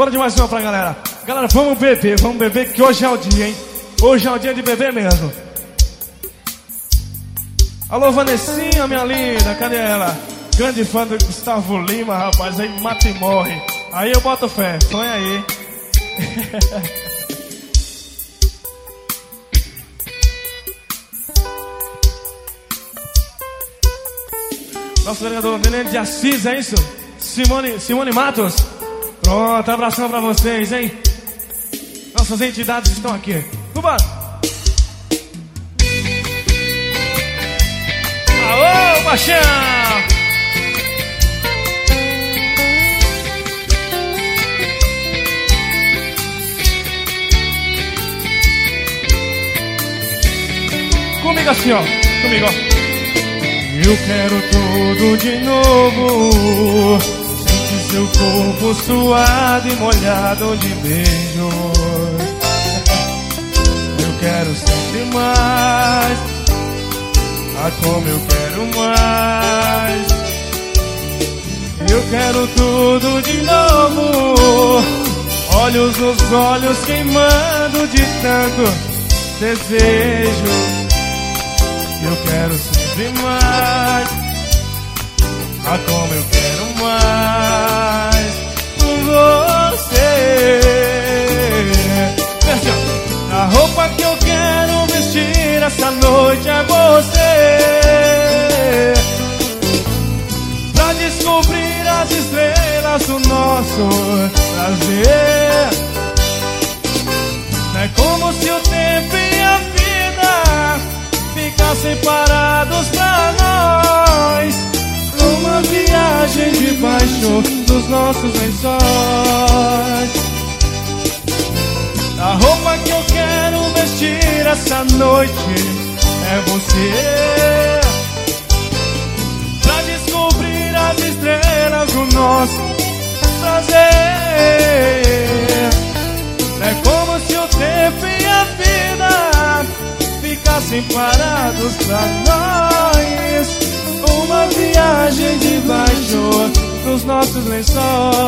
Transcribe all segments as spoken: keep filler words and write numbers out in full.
Bora de mais uma pra galera. Galera, vamos beber, vamos beber que hoje é o dia, hein? Hoje é o dia de beber mesmo. Alô, Vanessinha, minha linda, cadê ela? Grande fã do Gustavo Lima, rapaz, aí mata e morre. Aí eu boto fé, põe aí. Nosso vereador Nenê de Assis, é isso? Simone, Simone Matos. Pronto, abração pra vocês, hein? Nossas entidades estão aqui. Vambora! Alô, Baixão! Comigo assim, ó. Comigo, ó. Eu quero tudo de novo. Sente seu corpo suado e molhado de beijos. Eu quero sempre mais. Ah, como eu quero mais. Eu quero tudo de novo. Olhos nos olhos queimando de tanto desejo. Eu quero sempre mais. Ah, como eu quero mais você. A roupa que eu quero vestir essa noite é você. Pra descobrir as estrelas do nosso prazer. É como se o tempo e a vida ficassem parados pra nós, numa viagem debaixo dos nossos lençóis. A roupa que eu quero vestir essa noite é você. Pra descobrir as estrelas do nosso prazer. É como se o tempo e a vida ficassem parados pra nós, uma viagem debaixo dos nossos lençóis.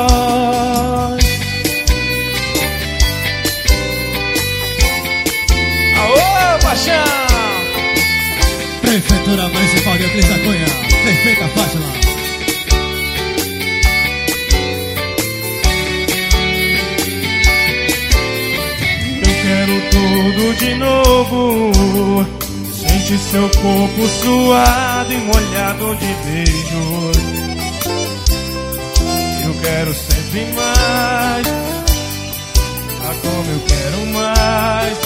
Aô, paixão! Prefeitura Municipal de Euclides da Cunha, prefeita Fátima. Quero tudo de novo. Sente seu corpo suado e molhado de beijos. Eu quero sempre mais. Ah, como eu quero mais.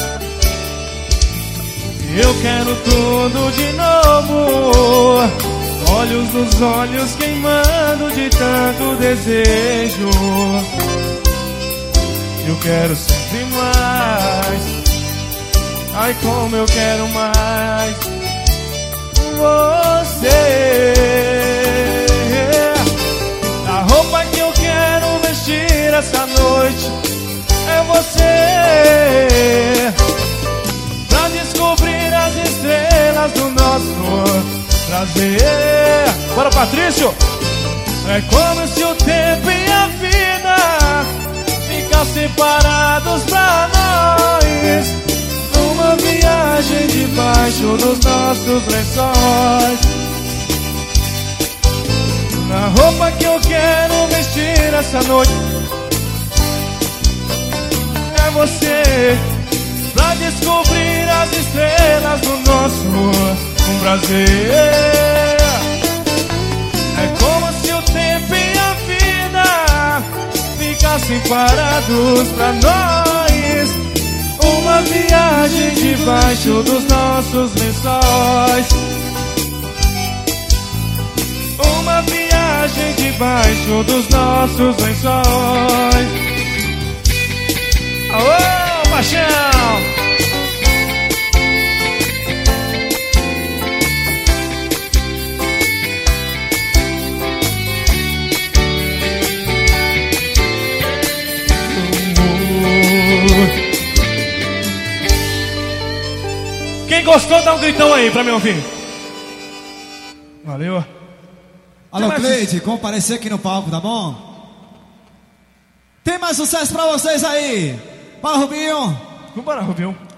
Eu quero tudo de novo. Olhos nos olhos queimando de tanto desejo. Eu quero sempre mais. Ai, como eu quero mais você. A roupa que eu quero vestir essa noite é você. Pra descobrir as estrelas do nosso prazer. Bora, Patrício! É como se o tempo e a vida ficassem parados pra nós, numa viagem debaixo dos nossos lençóis. Na roupa que eu quero vestir essa noite é você. Pra descobrir as estrelas do nosso prazer. É como se o tempo e a vida ficassem parados pra nós, uma viagem debaixo dos nossos lençóis. Uma viagem debaixo dos nossos lençóis. Alô, paixão! Quem gostou, dá um gritão aí pra me ouvir. Valeu. Alô, Cleide, comparecer aqui no palco, tá bom? Tem mais mais sucesso pra vocês aí. Para, Rubinho. Vambora, Rubinho.